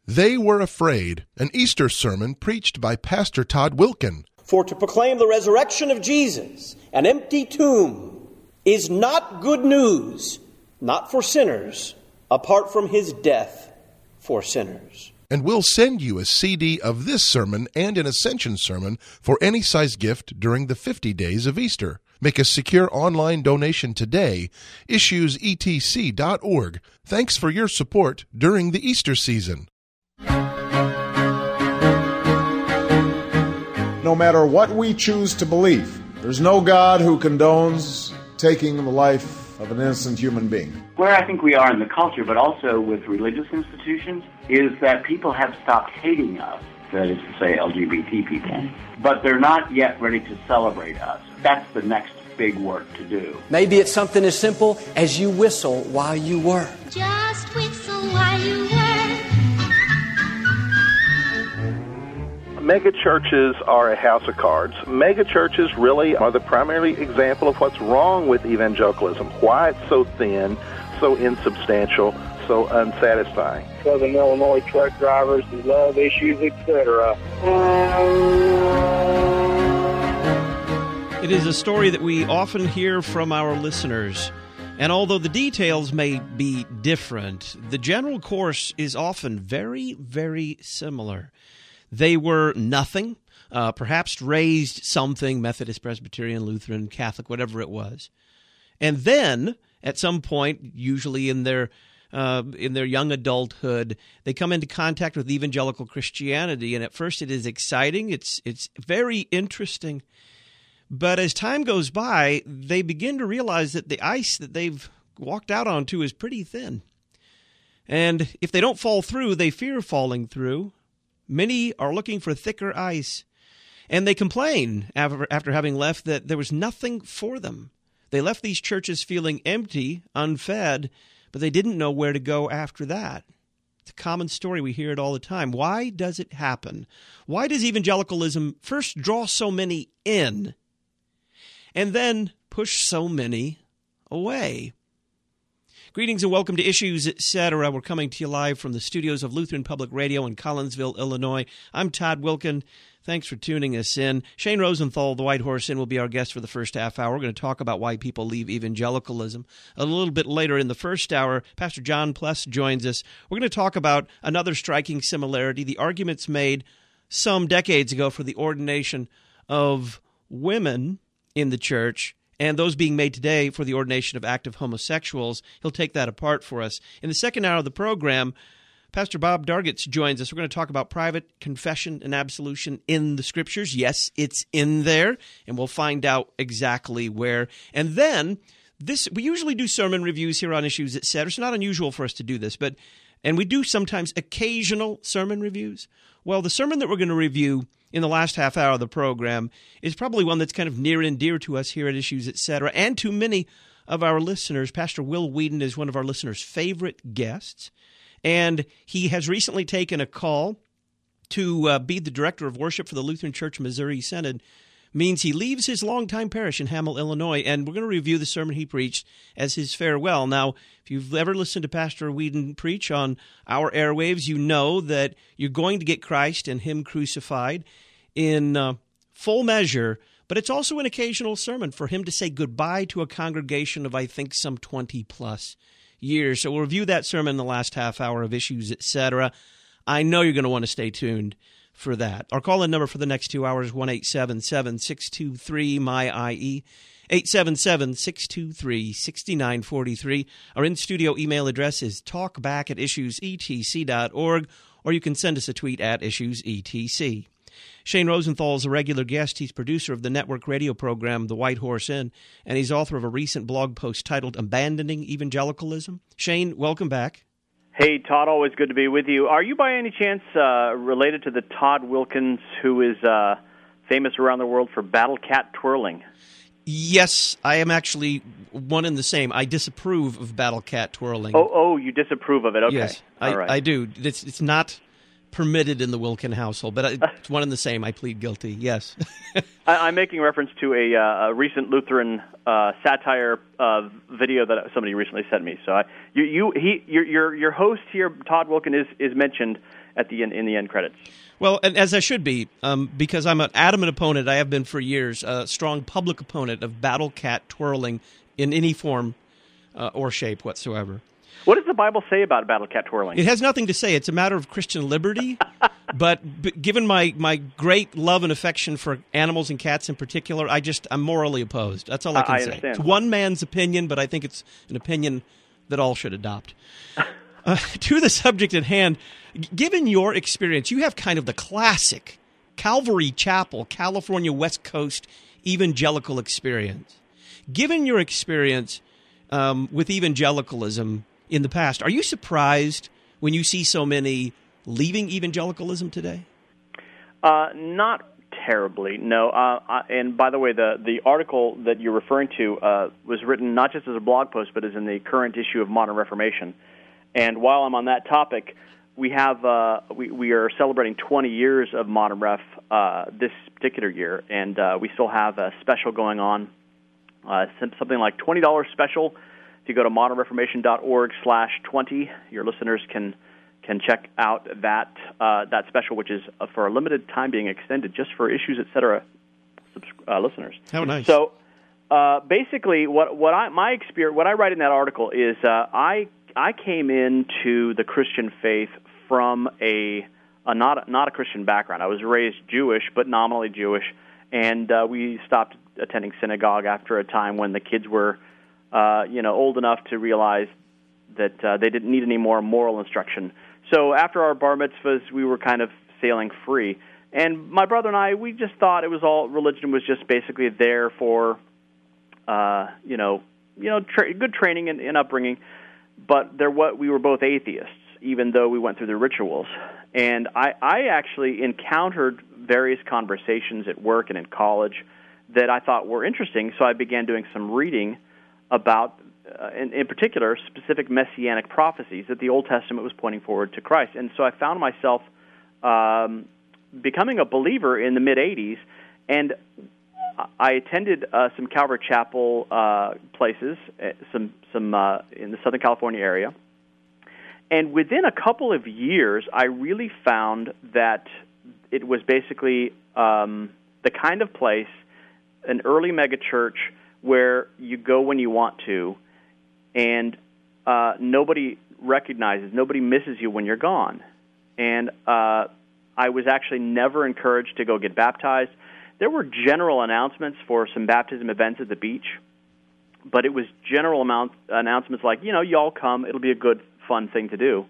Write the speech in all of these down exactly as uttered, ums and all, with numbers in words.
They Were Afraid, an Easter sermon preached by Pastor Todd Wilken. For to proclaim the resurrection of Jesus, an empty tomb, is not good news, not for sinners, apart from his death for sinners. And we'll send you a C D of this sermon and an Ascension sermon for any size gift during the fifty days of Easter. Make a secure online donation today. issues e t c dot org. Thanks for your support during the Easter season. No matter what we choose to believe, there's no God who condones taking the life of an innocent human being. Where I think we are in the culture, but also with religious institutions, is that people have stopped hating us, that is to say L G B T people, but they're not yet ready to celebrate us. That's the next big work to do. Maybe it's something as simple as you whistle while you work. Just whistle while you work. Mega churches are a house of cards. Mega churches really are the primary example of what's wrong with evangelicalism. Why it's so thin, so insubstantial, so unsatisfying. Southern Illinois truck drivers, love issues, et cetera. It is a story that we often hear from our listeners. And although the details may be different, the general course is often very, very similar. They were nothing, uh, perhaps raised something, Methodist, Presbyterian, Lutheran, Catholic, whatever it was. And then, at some point, usually in their uh, in their young adulthood, they come into contact with evangelical Christianity. And at first it is exciting, it's it's very interesting. But as time goes by, they begin to realize that the ice that they've walked out onto is pretty thin. And if they don't fall through, they fear falling through. Many are looking for thicker ice, and they complain after, after having left that there was nothing for them. They left these churches feeling empty, unfed, but they didn't know where to go after that. It's a common story. We hear it all the time. Why does it happen? Why does evangelicalism first draw so many in and then push so many away? Greetings and welcome to Issues, et cetera. We're coming to you live from the studios of Lutheran Public Radio in Collinsville, Illinois. I'm Todd Wilken. Thanks for tuning us in. Shane Rosenthal, the White Horse Inn, will be our guest for the first half hour. We're going to talk about why people leave evangelicalism. A little bit later in the first hour, Pastor John Pless joins us. We're going to talk about another striking similarity, the arguments made some decades ago for the ordination of women in the church, and those being made today for the ordination of active homosexuals. He'll take that apart for us. In the second hour of the program, Pastor Bob Dargitz joins us. We're going to talk about private confession and absolution in the Scriptures. Yes, it's in there, and we'll find out exactly where. And then, this we usually do sermon reviews here on Issues, et cetera. It's not unusual for us to do this, but and we do sometimes occasional sermon reviews. Well, the sermon that we're going to review in the last half hour of the program is probably one that's kind of near and dear to us here at Issues, et cetera, and to many of our listeners. Pastor Will Whedon is one of our listeners' favorite guests, and he has recently taken a call to uh, be the director of worship for the Lutheran Church Missouri Synod. Means he leaves his longtime parish in Hamel, Illinois, and we're going to review the sermon he preached as his farewell. Now, if you've ever listened to Pastor Whedon preach on our airwaves, you know that you're going to get Christ and Him crucified in uh, full measure, but it's also an occasional sermon for him to say goodbye to a congregation of, I think, some twenty-plus years. So we'll review that sermon in the last half hour of Issues, et cetera. I know you're going to want to stay tuned for that. Our call-in number for the next two hours is one eight seven seven, six two three, M Y I E, eight seven seven, six two three, six nine four three. Our in-studio email address is talkback at issues e t c dot org, or you can send us a tweet at issues e t c. Shane Rosenthal is a regular guest. He's producer of the network radio program, The White Horse Inn, and he's author of a recent blog post titled Abandoning Evangelicalism. Shane, welcome back. Hey, Todd, always good to be with you. Are you by any chance uh, related to the Todd Wilkins who is uh, famous around the world for battle cat twirling? Yes, I am actually one and the same. I disapprove of battle cat twirling. Oh, oh, you disapprove of it. Okay. Yes, All I, right. I do. It's, it's not permitted in the Wilken household, but it's one and the same. I plead guilty, yes. I, I'm making reference to a, uh, a recent Lutheran uh, satire uh, video that somebody recently sent me. So I, you, you, he, your, your, your host here, Todd Wilken, is, is mentioned, at the end, in the end credits. Well, and as I should be, um, because I'm an adamant opponent, I have been for years, a strong public opponent of battle cat twirling in any form uh, or shape whatsoever. What does the Bible say about battle cat twirling? It has nothing to say. It's a matter of Christian liberty. but, but given my, my great love and affection for animals and cats in particular, I just I'm morally opposed. That's all I can I say. understand. It's one man's opinion, but I think it's an opinion that all should adopt. Uh, to the subject at hand, given your experience, you have kind of the classic Calvary Chapel, California West Coast evangelical experience. Given your experience um, with evangelicalism in the past, are you surprised when you see so many leaving evangelicalism today? Uh, not terribly, no. Uh, I, and by the way, the, the article that you're referring to uh, was written not just as a blog post, but as in the current issue of Modern Reformation. And while I'm on that topic, we have uh, we, we are celebrating twenty years of Modern Ref uh, this particular year, and uh, we still have a special going on, uh, something like twenty dollars special. If you go to modern reformation dot org slash twenty, your listeners can can check out that uh, that special, which is uh, for a limited time being extended just for Issues, et cetera, uh, listeners. How nice. So uh, basically, what what I my experience, what I write in that article is uh, I. I came into the Christian faith from a, a not not a Christian background. I was raised Jewish, but nominally Jewish, and uh, we stopped attending synagogue after a time when the kids were, uh, you know, old enough to realize that uh, they didn't need any more moral instruction. So after our bar mitzvahs, we were kind of sailing free. And my brother and I, we just thought it was all religion was just basically there for, uh, you know, you know, tra- good training and, and upbringing. But there, what we were both atheists, even though we went through the rituals. And I, I actually encountered various conversations at work and in college that I thought were interesting. So I began doing some reading about, uh, in, in particular, specific messianic prophecies that the Old Testament was pointing forward to Christ. And so I found myself um, becoming a believer in the mid-eighties, and I attended uh, some Calvary Chapel uh, places, uh, some some uh, in the Southern California area, and within a couple of years, I really found that it was basically um, the kind of place, an early megachurch where you go when you want to, and uh, nobody recognizes, nobody misses you when you're gone. And uh, I was actually never encouraged to go get baptized. There were general announcements for some baptism events at the beach, but it was general amount, announcements like, you know, y'all come, it'll be a good, fun thing to do.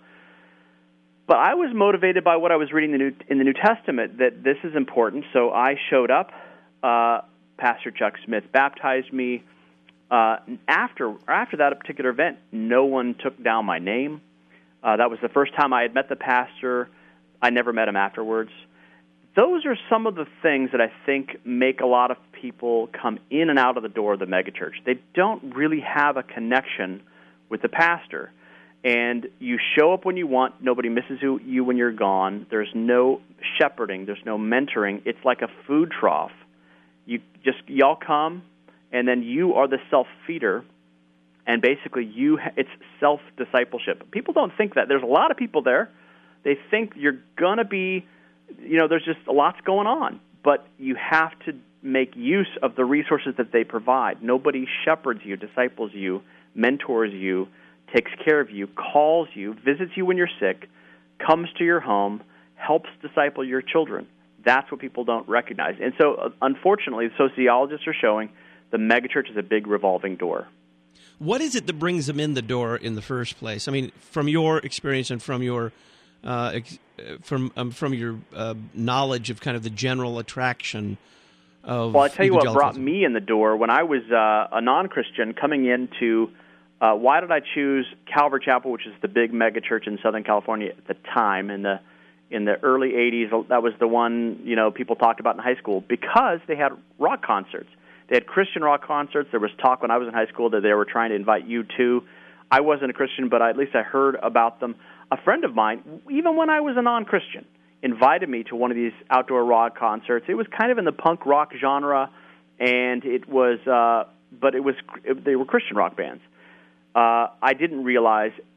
But I was motivated by what I was reading the New, in the New Testament, that this is important, so I showed up. Uh, Pastor Chuck Smith baptized me. Uh, after, after that particular event, no one took down my name. Uh, that was the first time I had met the pastor. I never met him afterwards. Those are some of the things that I think make a lot of people come in and out of the door of the megachurch. They don't really have a connection with the pastor. And you show up when you want. Nobody misses you when you're gone. There's no shepherding. There's no mentoring. It's like a food trough. You just, y'all come, and then you are the self-feeder. And basically, you it's self-discipleship. People don't think that. There's a lot of people there. They think you're going to be, you know, there's just lots going on, but you have to make use of the resources that they provide. Nobody shepherds you, disciples you, mentors you, takes care of you, calls you, visits you when you're sick, comes to your home, helps disciple your children. That's what people don't recognize. And so, uh, unfortunately, sociologists are showing the megachurch is a big revolving door. What is it that brings them in the door in the first place? I mean, from your experience and from your Uh, ex- from um, from your uh, knowledge of kind of the general attraction of Well, I tell you what brought me in the door when I was uh, a non-Christian coming into. Uh, why did I choose Calvary Chapel, which is the big mega church in Southern California at the time in the in the early eighties? That was the one you know people talked about in high school because they had rock concerts. They had Christian rock concerts. There was talk when I was in high school that they were trying to invite U two. I wasn't a Christian, but I, at least I heard about them. A friend of mine, even when I was a non-Christian, invited me to one of these outdoor rock concerts. It was kind of in the punk rock genre, and it was, uh, but it was, it, they were Christian rock bands. Uh, I didn't realize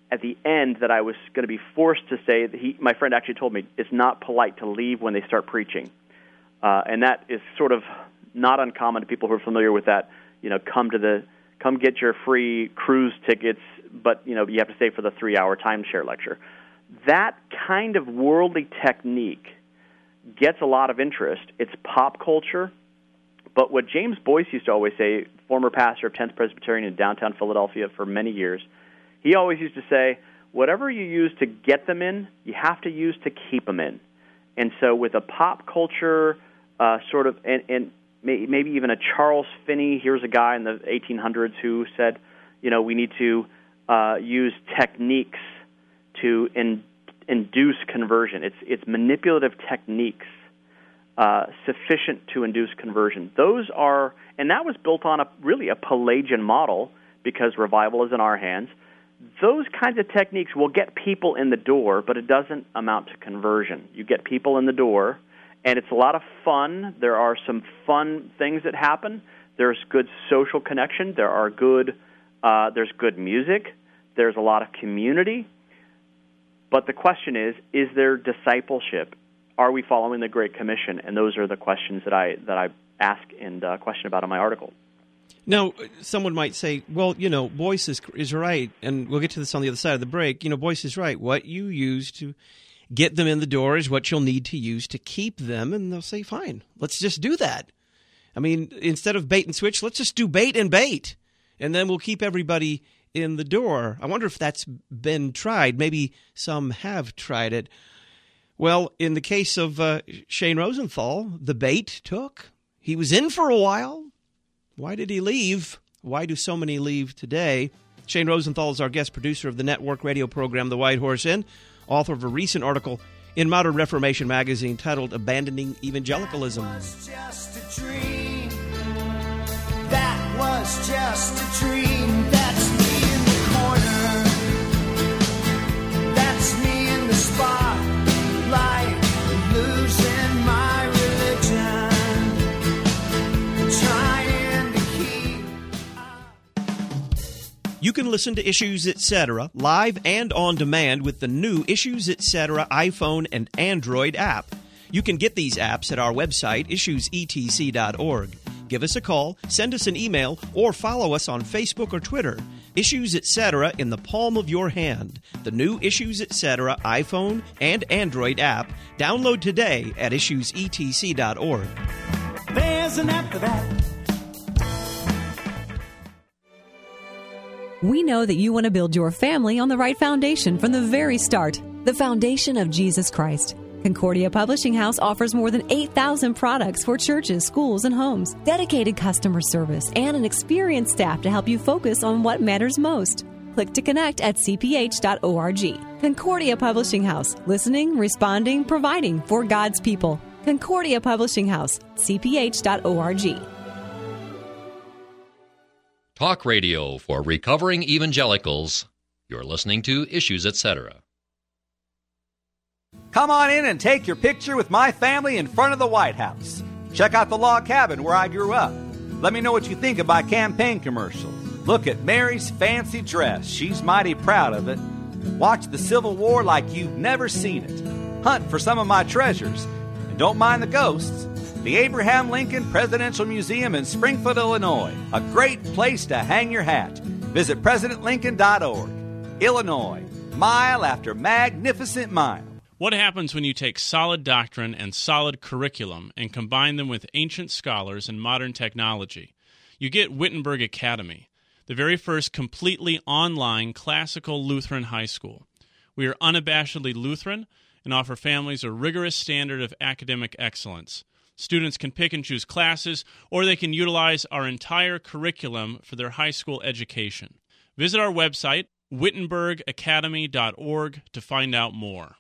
at the end that I was going to be forced to say that he, my friend actually told me it's not polite to leave when they start preaching. Uh, and that is sort of not uncommon to people who are familiar with that. You know, come to the, come get your free cruise tickets, but, you know, you have to stay for the three-hour timeshare lecture. That kind of worldly technique gets a lot of interest. It's pop culture. But what James Boyce used to always say, former pastor of tenth Presbyterian in downtown Philadelphia for many years, he always used to say, whatever you use to get them in, you have to use to keep them in. And so with a pop culture uh, sort of, and, and maybe even a Charles Finney, here's a guy in the eighteen hundreds who said, you know, we need to uh, use techniques to in, induce conversion. It's, it's manipulative techniques uh, sufficient to induce conversion. Those are, and that was built on a really a Pelagian model because revival is in our hands. Those kinds of techniques will get people in the door, but it doesn't amount to conversion. You get people in the door, and it's a lot of fun. There are some fun things that happen. There's good social connection. There are good, uh, there's good music. There's a lot of community. But the question is, is there discipleship? Are we following the Great Commission? And those are the questions that I that I ask and uh, question about in my article. Now, someone might say, well, you know, Boyce is, is right, and we'll get to this on the other side of the break. You know, Boyce is right. What you use to get them in the door is what you'll need to use to keep them, and they'll say, fine, let's just do that. I mean, instead of bait and switch, let's just do bait and bait, and then we'll keep everybody in the door. I wonder if that's been tried. Maybe some have tried it. Well, in the case of uh, Shane Rosenthal, the bait took. He was in for a while. Why did he leave? Why do so many leave today? Shane Rosenthal is our guest producer of the network radio program The White Horse Inn, author of a recent article in Modern Reformation magazine titled Abandoning Evangelicalism. That was just a dream. That was just a dream. That's me in the corner. That's me in the spotlight, losing my religion. Trying to keep up. You can listen to Issues Etc. live and on demand with the new Issues Etc. iPhone and Android app. You can get these apps at our website, issues e t c dot org. Give us a call, send us an email, or follow us on Facebook or Twitter. Issues Etc. in the palm of your hand. The new Issues Etc. iPhone and Android app. Download today at issues e t c dot org. There's an app for that. We know that you want to build your family on the right foundation from the very start, the foundation of Jesus Christ. Concordia Publishing House offers more than eight thousand products for churches, schools, and homes, dedicated customer service, and an experienced staff to help you focus on what matters most. Click to connect at c p h dot org. Concordia Publishing House, listening, responding, providing for God's people. Concordia Publishing House, c p h dot org. Talk radio for recovering evangelicals. You're listening to Issues Etc. Come on in and take your picture with my family in front of the White House. Check out the log cabin where I grew up. Let me know what you think of my campaign commercial. Look at Mary's fancy dress. She's mighty proud of it. Watch the Civil War like you've never seen it. Hunt for some of my treasures. And don't mind the ghosts. The Abraham Lincoln Presidential Museum in Springfield, Illinois. A great place to hang your hat. Visit president lincoln dot org. Illinois. Mile after magnificent mile. What happens when you take solid doctrine and solid curriculum and combine them with ancient scholars and modern technology? You get Wittenberg Academy, the very first completely online classical Lutheran high school. We are unabashedly Lutheran and offer families a rigorous standard of academic excellence. Students can pick and choose classes, or they can utilize our entire curriculum for their high school education. Visit our website, wittenberg academy dot org, to find out more.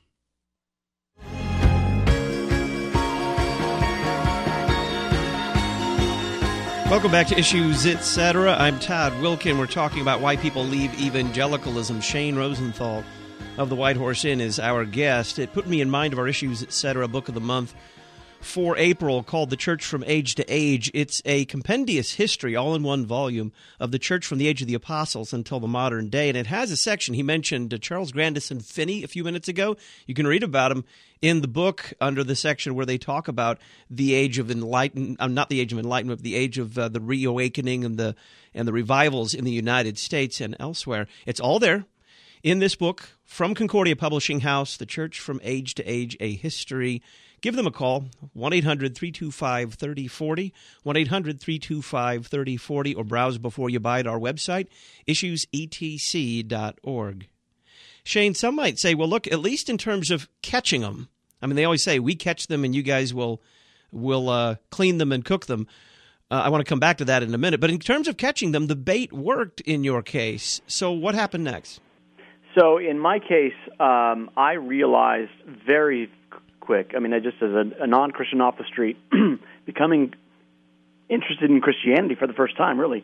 Welcome back to Issues Etc. I'm Todd Wilkin. We're talking about why people leave evangelicalism. Shane Rosenthal of the White Horse Inn is our guest. It put me in mind of our Issues Etc. Book of the Month for April called The Church from Age to Age. It's a compendious history, all in one volume, of the church from the age of the apostles until the modern day. And it has a section. He mentioned uh, Charles Grandison Finney a few minutes ago. You can read about him in the book under the section where they talk about the age of enlightenment, uh, not the age of enlightenment, but the age of uh, the reawakening and the and the revivals in the United States and elsewhere. It's all there in this book from Concordia Publishing House, The Church from Age to Age, A History. Give them a call, one eight hundred three two five three oh four oh, one eight hundred three two five three oh four oh, or browse before you buy at our website, issues e t c dot org. Shane, some might say, well, look, at least in terms of catching them, I mean, they always say, we catch them and you guys will will uh, clean them and cook them. Uh, I want to come back to that in a minute. But in terms of catching them, the bait worked in your case. So what happened next? So in my case, um, I realized very quick, I mean, I just as a, a non-Christian off the street, becoming interested in Christianity for the first time, really,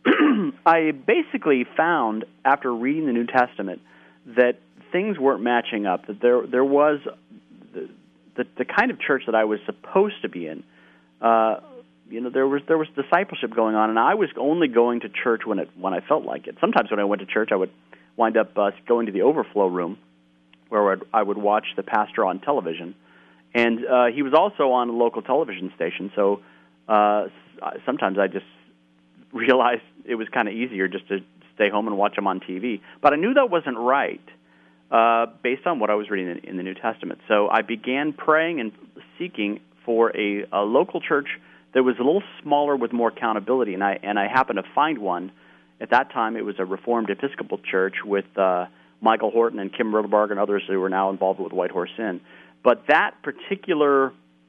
I basically found, after reading the New Testament, that things weren't matching up, that there there was the, the, the kind of church that I was supposed to be in. Uh, you know, there was there was discipleship going on, and I was only going to church when it when I felt like it. Sometimes when I went to church, I would wind up uh, going to the overflow room, where I'd, I would watch the pastor on television. And uh, he was also on a local television station, so uh, sometimes I just realized it was kind of easier just to stay home and watch him on T V. But I knew that wasn't right uh, based on what I was reading in, in the New Testament. So I began praying and seeking for a, a local church that was a little smaller with more accountability, and I and I happened to find one. At that time, it was a Reformed Episcopal church with uh, Michael Horton and Kim Riddlebarger and others who are now involved with White Horse Inn. But that particular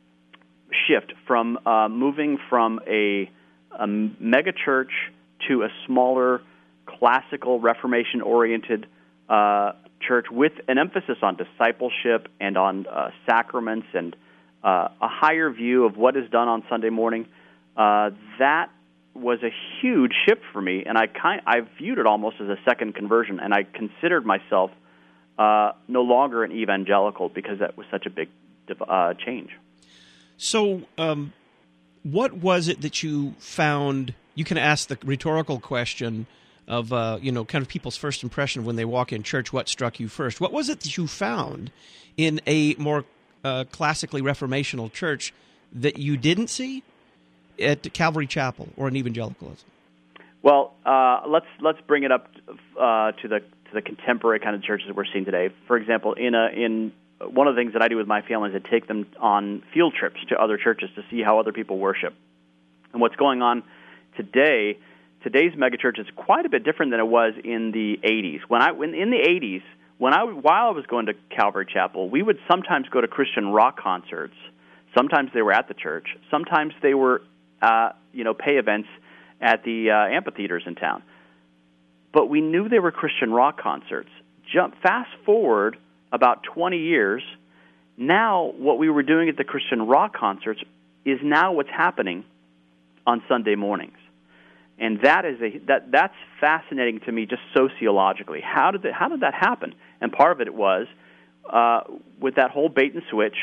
shift from uh, moving from a, a mega church to a smaller, classical, Reformation-oriented uh, church with an emphasis on discipleship and on uh, sacraments and uh, a higher view of what is done on Sunday morning, uh, that was a huge shift for me, and I kind I viewed it almost as a second conversion, and I considered myself uh, no longer an evangelical because that was such a big uh, change. So, um, what was it that you found? You can ask the rhetorical question of uh, you know, kind of people's first impression when they walk in church. What struck you first? What was it that you found in a more uh, classically reformational church that you didn't see at Calvary Chapel or in evangelicalism? Well, uh, let's let's bring it up uh, to the to the contemporary kind of churches that we're seeing today. For example, in a in one of the things that I do with my family is I take them on field trips to other churches to see how other people worship. And what's going on today, today's megachurch is quite a bit different than it was in the eighties. When I when in the eighties, when I while I was going to Calvary Chapel, we would sometimes go to Christian rock concerts. Sometimes they were at the church. Sometimes they were Uh, you know, pay events at the uh, amphitheaters in town. But we knew they were Christian rock concerts. Jump fast forward about twenty years, now what we were doing at the Christian rock concerts is now what's happening on Sunday mornings. And that is a that that's fascinating to me just sociologically. How did that, how did that happen? And part of it was uh, with that whole bait and switch.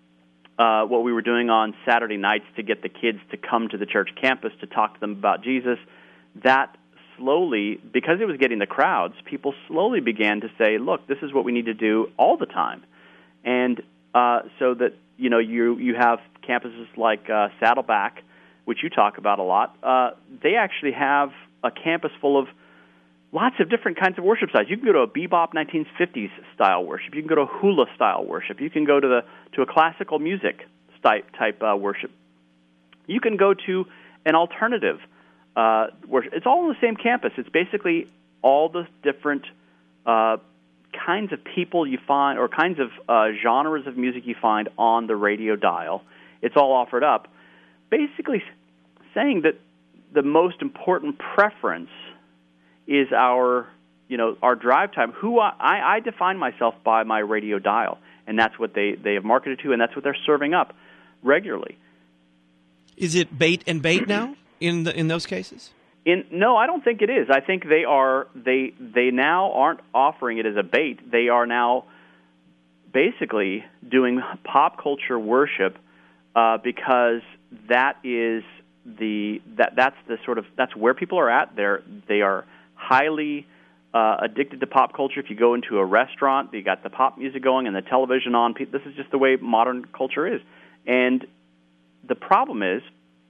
Uh, what we were doing on Saturday nights to get the kids to come to the church campus to talk to them about Jesus, that slowly, because it was getting the crowds, people slowly began to say, look, this is what we need to do all the time. And uh, so that, you know, you you have campuses like uh, Saddleback, which you talk about a lot. Uh, they actually have a campus full of lots of different kinds of worship styles. You can go to a bebop nineteen fifties style worship. You can go to a hula style worship. You can go to the to a classical music type type uh, worship. You can go to an alternative uh, worship. It's all on the same campus. It's basically all the different uh, kinds of people you find, or kinds of uh, genres of music you find on the radio dial. It's all offered up, basically saying that the most important preference is our, you know, our drive time. Who I, I define myself by my radio dial, and that's what they, they have marketed to, and that's what they're serving up regularly. Is it bait and bait now in the in those cases? In no, I don't think it is. I think they are they they now aren't offering it as a bait. They are now basically doing pop culture worship uh, because that is the that that's the sort of that's where people are at. They're they are highly uh, addicted to pop culture. If you go into a restaurant, you got the pop music going and the television on. This is just the way modern culture is. And the problem is,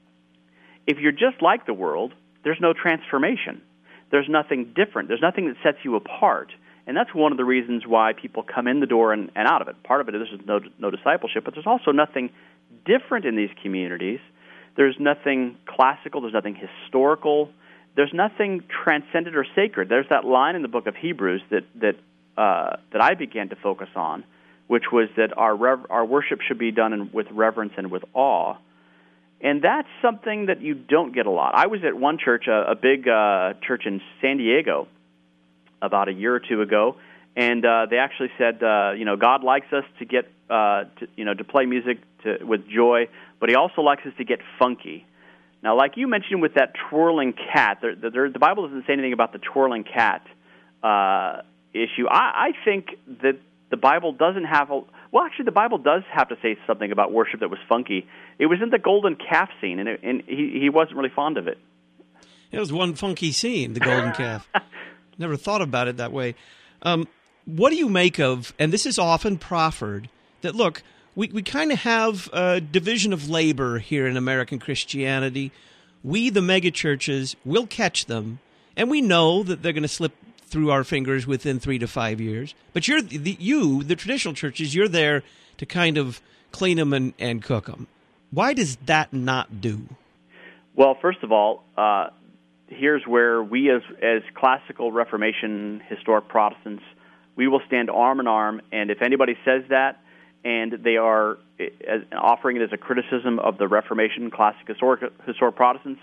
if you're just like the world, there's no transformation. There's nothing different. There's nothing that sets you apart. And that's one of the reasons why people come in the door and, and out of it. Part of it is there's no, no discipleship, but there's also nothing different in these communities. There's nothing classical. There's nothing historical. There's nothing transcendent or sacred. There's that line in the book of Hebrews that that uh, that I began to focus on, which was that our rev- our worship should be done in, with reverence and with awe. And that's something that you don't get a lot. I was at one church, a, a big uh, church in San Diego, about a year or two ago, and uh, they actually said, uh, you know, God likes us to get, uh, to, you know, to play music to, with joy, but He also likes us to get funky. Now, like you mentioned with that twirling cat, there, there, the Bible doesn't say anything about the twirling cat uh, issue. I, I think that the Bible doesn't have a... Well, actually, the Bible does have to say something about worship that was funky. It was in the golden calf scene, and, it, and he, he wasn't really fond of it. It was one funky scene, the golden calf. Never thought about it that way. Um, what do you make of, and this is often proffered, that, look, we, we kind of have a division of labor here in American Christianity. We, the megachurches, will catch them, and we know that they're going to slip through our fingers within three to five years. But you're the, you, the traditional churches, you're there to kind of clean them and, and cook them. Why does that not do? Well, first of all, uh, here's where we as as classical Reformation historic Protestants, we will stand arm in arm, and if anybody says that and they are as, offering it as a criticism of the Reformation, classic historic, historic Protestants,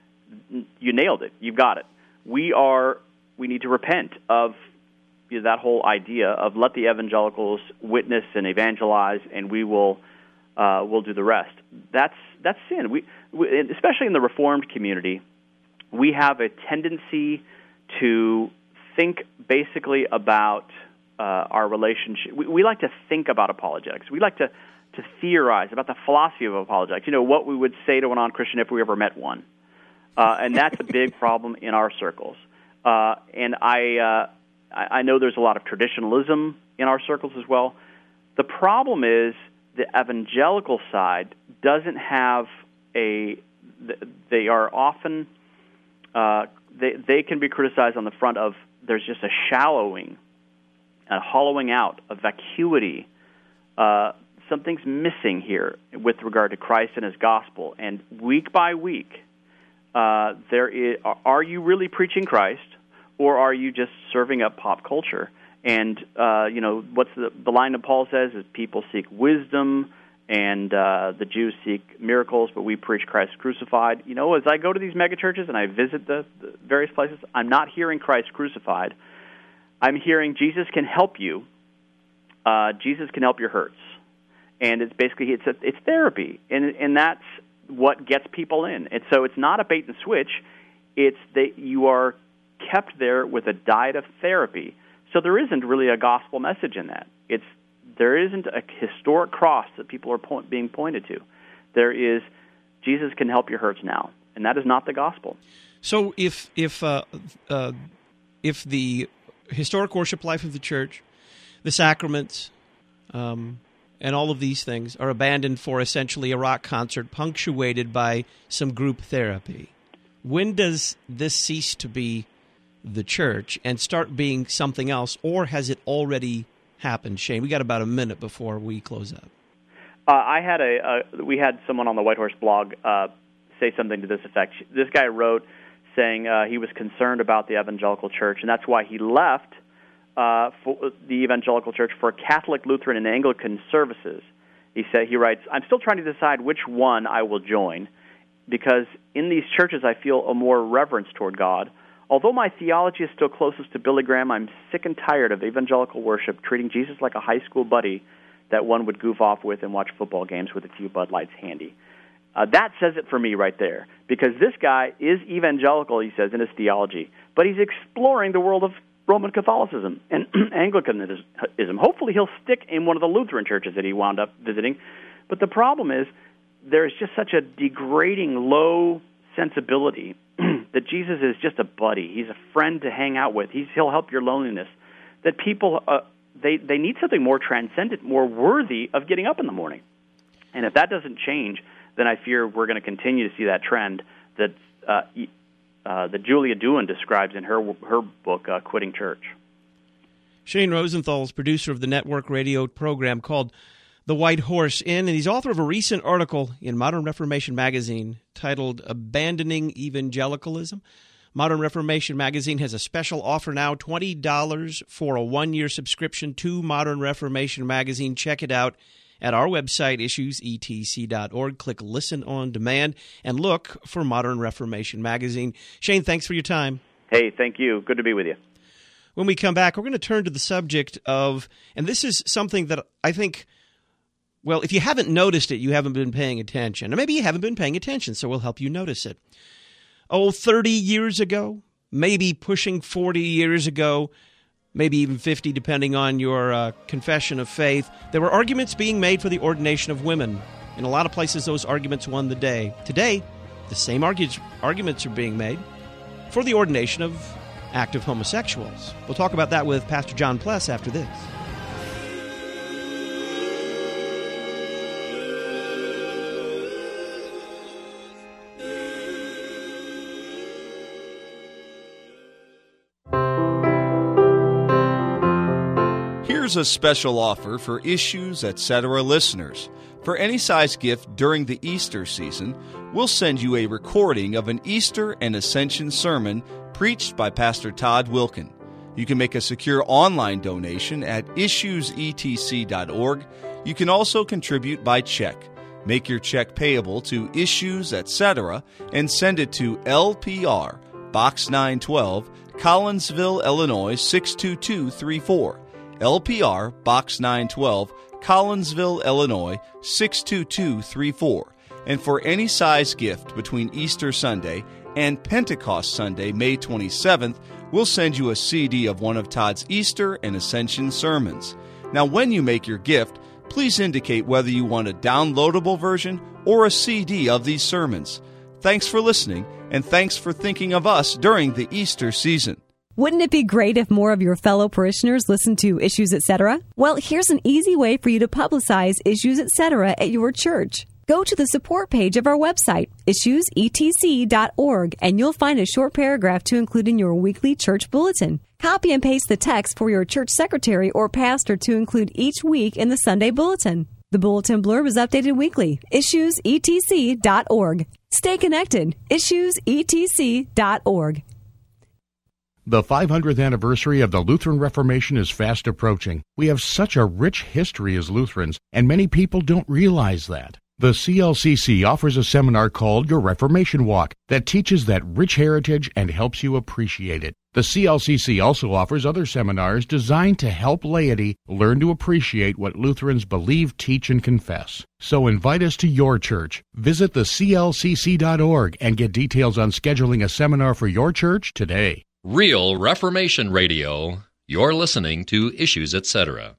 you nailed it. You've got it. We are... We need to repent of you know, that whole idea of let the evangelicals witness and evangelize, and we will uh, we'll do the rest. That's that's sin. We, we, especially in the Reformed community, we have a tendency to think basically about uh, our relationship. We, we like to think about apologetics. We like to to theorize about the philosophy of apologetics. You know, what we would say to a non-Christian if we ever met one, uh, and that's a big problem in our circles. Uh, and I, uh, I know there's a lot of traditionalism in our circles as well. The problem is the evangelical side doesn't have a. They are often uh, they they can be criticized on the front of there's just a shallowing, a hollowing out, a vacuity. Uh, something's missing here with regard to Christ and His gospel. And week by week, uh, there is. Are you really preaching Christ? Or are you just serving up pop culture? And, uh, you know, what's the, the line that Paul says is people seek wisdom and uh, the Jews seek miracles, but we preach Christ crucified. You know, as I go to these megachurches and I visit the, the various places, I'm not hearing Christ crucified. I'm hearing Jesus can help you. Uh, Jesus can help your hurts. And it's basically, it's a, it's therapy. And, and that's what gets people in. And so it's not a bait and switch. It's that you are kept there with a diet of therapy. So there isn't really a gospel message in that. It's there isn't a historic cross that people are point, being pointed to. There is Jesus can help your hurts now, and that is not the gospel. So if if uh, uh, if the historic worship life of the church, the sacraments, um, and all of these things are abandoned for essentially a rock concert punctuated by some group therapy, when does this cease to be the church and start being something else, or has it already happened? Shane, we got about a minute before we close up. Uh, I had a uh, we had someone on the White Horse blog uh, say something to this effect. This guy wrote saying uh, he was concerned about the evangelical church, and that's why he left uh, for the evangelical church for Catholic, Lutheran, and Anglican services. He said he writes, "I'm still trying to decide which one I will join, because in these churches I feel a more reverence toward God. Although my theology is still closest to Billy Graham, I'm sick and tired of evangelical worship, treating Jesus like a high school buddy that one would goof off with and watch football games with a few Bud Lights handy." Uh, that says it for me right there, because this guy is evangelical, he says, in his theology, but he's exploring the world of Roman Catholicism and Anglicanism. Hopefully he'll stick in one of the Lutheran churches that he wound up visiting. But the problem is, there's just such a degrading, low sensibility that Jesus is just a buddy. He's a friend to hang out with. He's, he'll help your loneliness. That people, uh, they, they need something more transcendent, more worthy of getting up in the morning. And if that doesn't change, then I fear we're going to continue to see that trend that uh, uh, that Julia Duin describes in her her book, uh, Quitting Church. Shane Rosenthal is producer of the network radio program called The White Horse Inn, and he's author of a recent article in Modern Reformation magazine titled Abandoning Evangelicalism. Modern Reformation magazine has a special offer now, twenty dollars for a one-year subscription to Modern Reformation magazine. Check it out at our website, issues e t c dot org. Click Listen on Demand and look for Modern Reformation magazine. Shane, thanks for your time. Hey, thank you. Good to be with you. When we come back, we're going to turn to the subject of, and this is something that I think, well, if you haven't noticed it, you haven't been paying attention. Or maybe you haven't been paying attention, so we'll help you notice it. Oh, thirty years ago, maybe pushing forty years ago, maybe even fifty, depending on your uh, confession of faith, there were arguments being made for the ordination of women. In a lot of places, those arguments won the day. Today, the same argu- arguments are being made for the ordination of active homosexuals. We'll talk about that with Pastor John Pless after this. Here's a special offer for Issues, et cetera listeners. For any size gift during the Easter season, we'll send you a recording of an Easter and Ascension sermon preached by Pastor Todd Wilkin. You can make a secure online donation at issues e t c dot org. You can also contribute by check. Make your check payable to Issues, et cetera, and send it to L P R, Box nine twelve, Collinsville, Illinois six two two three four. L P R, Box nine twelve, Collinsville, Illinois six two two three four. And for any size gift between Easter Sunday and Pentecost Sunday, May twenty-seventh, we'll send you a C D of one of Todd's Easter and Ascension sermons. Now, when you make your gift, please indicate whether you want a downloadable version or a C D of these sermons. Thanks for listening, and thanks for thinking of us during the Easter season. Wouldn't it be great if more of your fellow parishioners listened to Issues, et cetera? Well, here's an easy way for you to publicize Issues, et cetera at your church. Go to the support page of our website, issues e t c dot org, and you'll find a short paragraph to include in your weekly church bulletin. Copy and paste the text for your church secretary or pastor to include each week in the Sunday bulletin. The bulletin blurb is updated weekly. issues e t c dot org. Stay connected. issues e t c dot org. The five hundredth anniversary of the Lutheran Reformation is fast approaching. We have such a rich history as Lutherans, and many people don't realize that. The C L C C offers a seminar called Your Reformation Walk that teaches that rich heritage and helps you appreciate it. The C L C C also offers other seminars designed to help laity learn to appreciate what Lutherans believe, teach, and confess. So invite us to your church. Visit the c l c c dot org and get details on scheduling a seminar for your church today. Real Reformation Radio. You're listening to Issues, et cetera.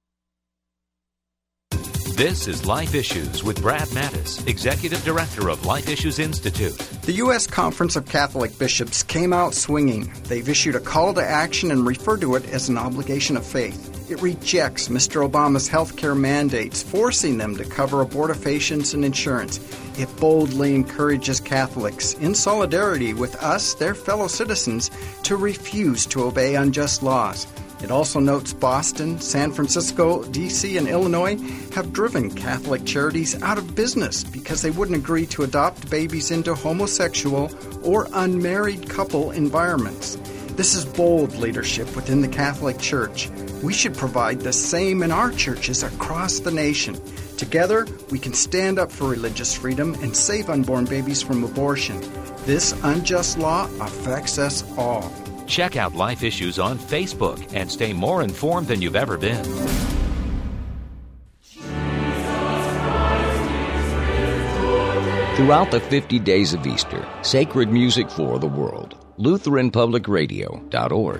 This is Life Issues with Brad Mattis, Executive Director of Life Issues Institute. The U S Conference of Catholic Bishops came out swinging. They've issued a call to action and refer to it as an obligation of faith. It rejects Mister Obama's health care mandates, forcing them to cover abortifacients and insurance. It boldly encourages Catholics, in solidarity with us, their fellow citizens, to refuse to obey unjust laws. It also notes Boston, San Francisco, D C, and Illinois have driven Catholic charities out of business because they wouldn't agree to adopt babies into homosexual or unmarried couple environments. This is bold leadership within the Catholic Church. We should provide the same in our churches across the nation. Together, we can stand up for religious freedom and save unborn babies from abortion. This unjust law affects us all. Check out Life Issues on Facebook and stay more informed than you've ever been. Throughout the fifty days of Easter, sacred music for the world. Lutheran Public Radio dot org.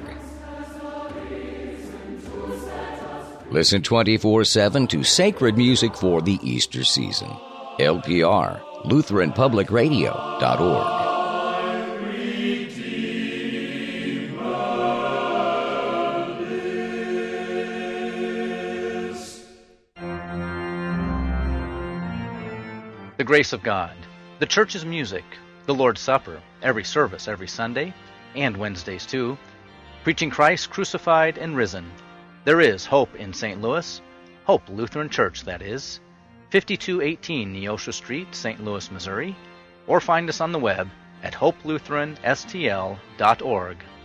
Listen twenty-four seven to sacred music for the Easter season. L P R, Lutheran Public Radio dot org. The grace of God, the church's music, the Lord's Supper, every service every Sunday, and Wednesdays too, preaching Christ crucified and risen. There is hope in Saint Louis, Hope Lutheran Church, that is, fifty-two eighteen Neosho Street, Saint Louis, Missouri, or find us on the web at hope lutheran s t l dot org.